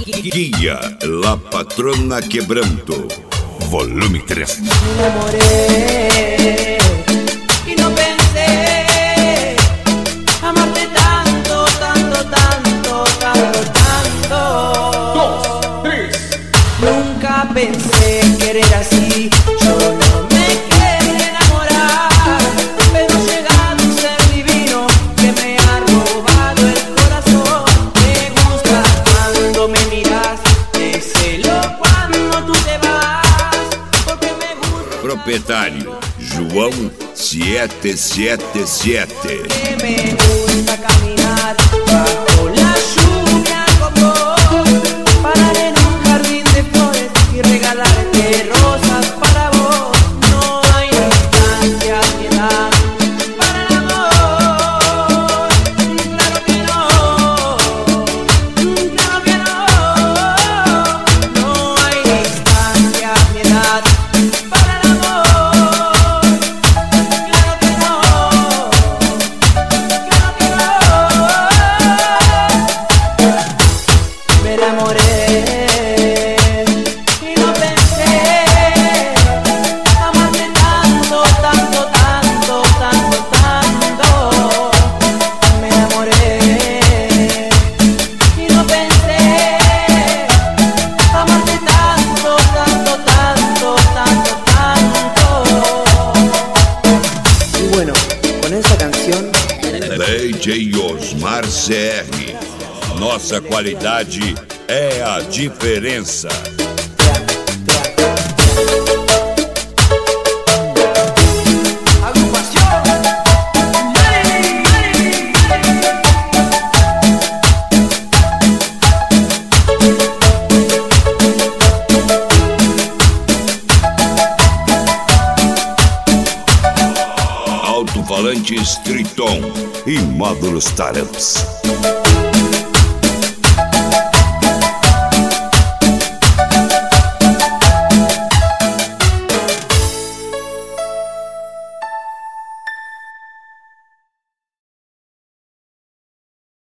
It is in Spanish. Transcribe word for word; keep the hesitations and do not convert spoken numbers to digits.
Guia La Patrona Quebranto, volume tres. Me enamoré y no pensé amarte tanto, tanto, tanto, tanto, tanto. Dos, tres. Nunca pensé querer así. Yo no me quería enamorar, pero ha llegado un ser divino que me ha robado el corazón. Me gusta cuando me miras, te celo cuando tú te vas, porque me gusta. Proprietário João sete sete sete. Que me gusta caminar bajo la lluvia con vos, parar en un jardín de flores y regalarte rosas para vos. No hay distancia ni edad para el amor. Claro que no, claro que no. No hay distancia ni edad para el amor. Claro que no, claro que no. Me enamoré y no pensé amarte tanto, tanto, tanto, tanto, tanto. Me enamoré y no pensé amarte tanto, tanto, tanto, tanto, tanto. Y bueno, con esa canción D J Osmar C R. Nossa qualidade é a diferença. agrupación Mari, Mari, Alto-falantes Triton e módulos Taramps.